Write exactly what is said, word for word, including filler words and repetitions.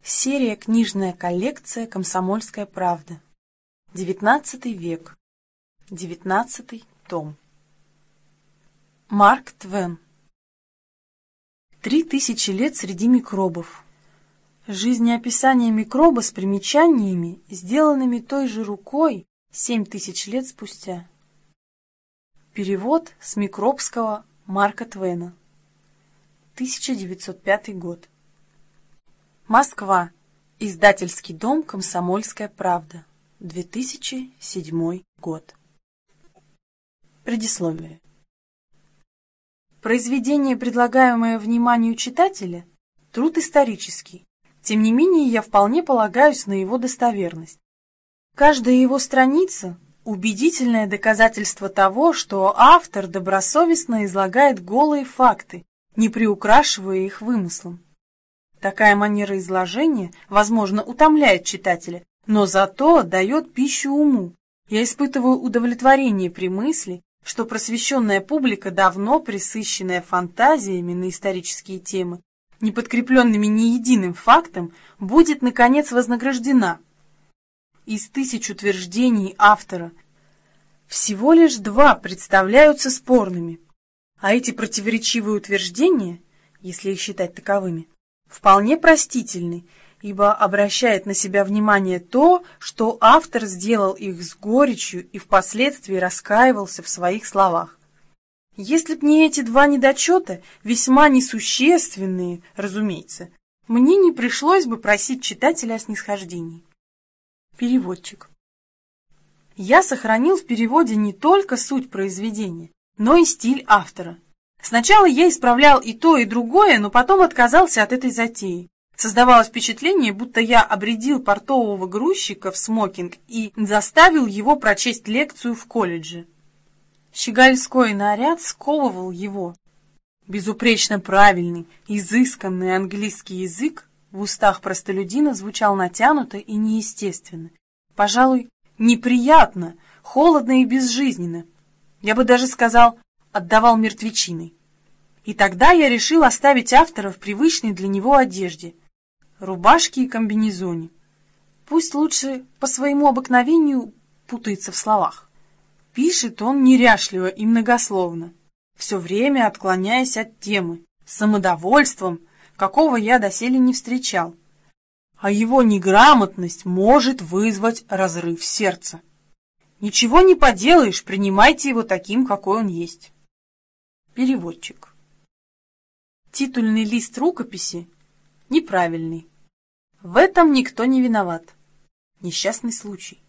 Серия «Книжная коллекция. Комсомольская правда». Девятнадцатый век. Девятнадцатый том. Марк Твен. Три тысячи лет среди микробов. Жизнеописание микроба с примечаниями, сделанными той же рукой семь тысяч лет спустя. Перевод с микробского Марка Твена. тысяча девятьсот пятый год. Москва. Издательский дом «Комсомольская правда». две тысячи седьмой год. Предисловие. Произведение, предлагаемое вниманию читателя, труд исторический. Тем не менее, я вполне полагаюсь на его достоверность. Каждая его страница – убедительное доказательство того, что автор добросовестно излагает голые факты, не приукрашивая их вымыслом. Такая манера изложения, возможно, утомляет читателя, но зато дает пищу уму. Я испытываю удовлетворение при мысли, что просвещенная публика, давно пресыщенная фантазиями на исторические темы, не подкрепленными ни единым фактом, будет, наконец, вознаграждена. Из тысяч утверждений автора всего лишь два представляются спорными, а эти противоречивые утверждения, если их считать таковыми, вполне простительны, ибо обращает на себя внимание то, что автор сделал их с горечью и впоследствии раскаивался в своих словах. Если б не эти два недочета, весьма несущественные, разумеется, мне не пришлось бы просить читателя о снисхождении. Переводчик. Я сохранил в переводе не только суть произведения, но и стиль автора. Сначала я исправлял и то, и другое, но потом отказался от этой затеи. Создавалось впечатление, будто я обрядил портового грузчика в смокинг и заставил его прочесть лекцию в колледже. Щегольской наряд сковывал его. Безупречно правильный, изысканный английский язык в устах простолюдина звучал натянуто и неестественно. Пожалуй, неприятно, холодно и безжизненно. Я бы даже сказал, отдавал мертвечиной. И тогда я решил оставить автора в привычной для него одежде – рубашке и комбинезоне. Пусть лучше по своему обыкновению путается в словах. Пишет он неряшливо и многословно, все время отклоняясь от темы, с самодовольством, какого я доселе не встречал. А его неграмотность может вызвать разрыв сердца. Ничего не поделаешь, принимайте его таким, какой он есть. Переводчик. Титульный лист рукописи неправильный. В этом никто не виноват. Несчастный случай.